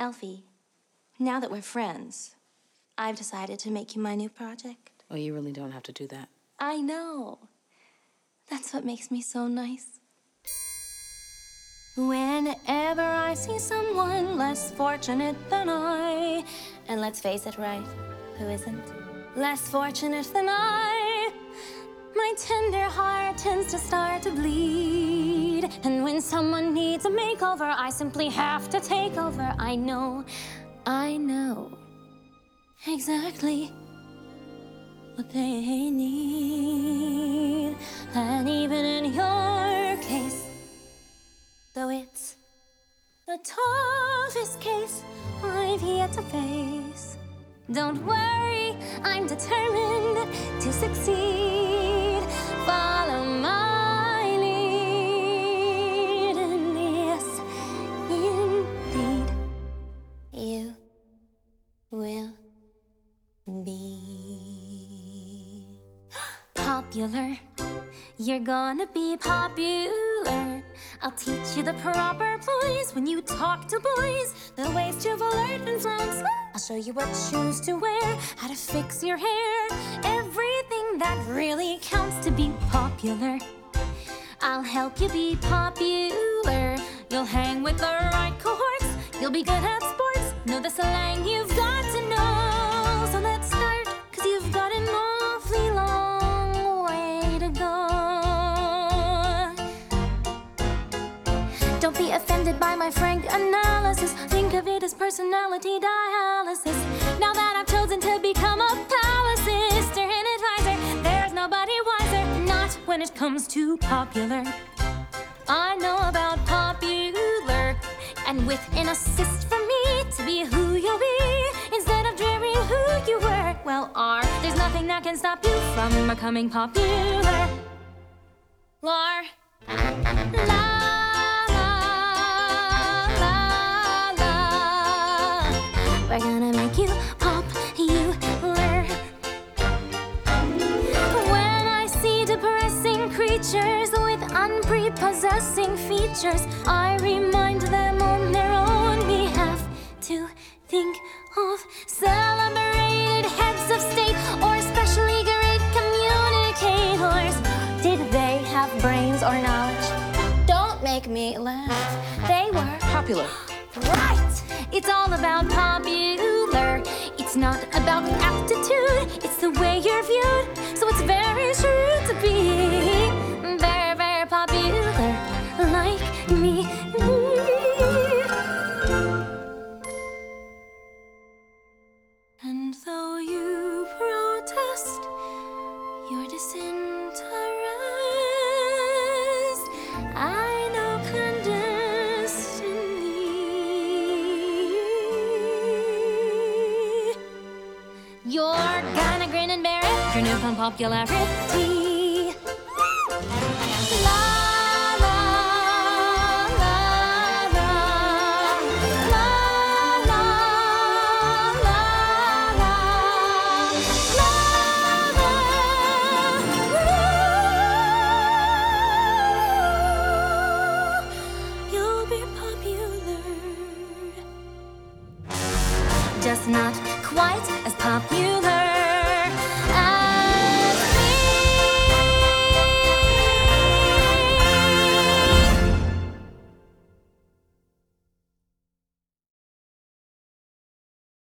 Alfie, now that we're friends, I've decided to make you my new project. Oh, you really don't have to do that. I know. That's what makes me so nice. Whenever I see someone less fortunate than I, and let's face it, right, who isn't? Less fortunate than I, my tender heart tends to start to bleed. And when someone needs a makeover, I simply have to take over. I know exactly what they need. And even in your case, though it's the toughest case I've yet to face, don't worry, I'm determined to succeed. Follow my lead, and yes, indeed, you will be popular. You're gonna be popular. I'll teach you the proper ploys when you talk to boys, the ways to flirt and flounce. I'll show you what shoes to wear, how to fix your hair, everything that really counts to be popular. I'll help you be popular. You'll hang with the right cohorts. You'll be good at sports. Know the slang you've got to know. So let's start, 'cause you've got an awfully long way to go. Don't be offended by my frank analysis. Think of it as personality dialysis. Now that I've chosen to become a palace sister and advisor, there's nobody wiser, not when it comes to popular. I know about popular, and with an assist from me to be who you'll be, instead of dreaming who you were, there's nothing that can stop you from becoming popular. La, la. We're gonna make you popular. When I see depressing creatures with unprepossessing features, I remind them on their own behalf to think of celebrated heads of state or especially great communicators. Did they have brains or knowledge? Don't make me laugh. They were Popular. right! It's all about popular. It's not about aptitude, it's the way you're viewed. So it's very true to be very, very popular, like me. And though you protest your disinterest, I know clandestinely you're gonna grin and bear it, your newfound popularity. La, la, la, la, la, la, la, la, la, you'll be popular. Just not quite as popular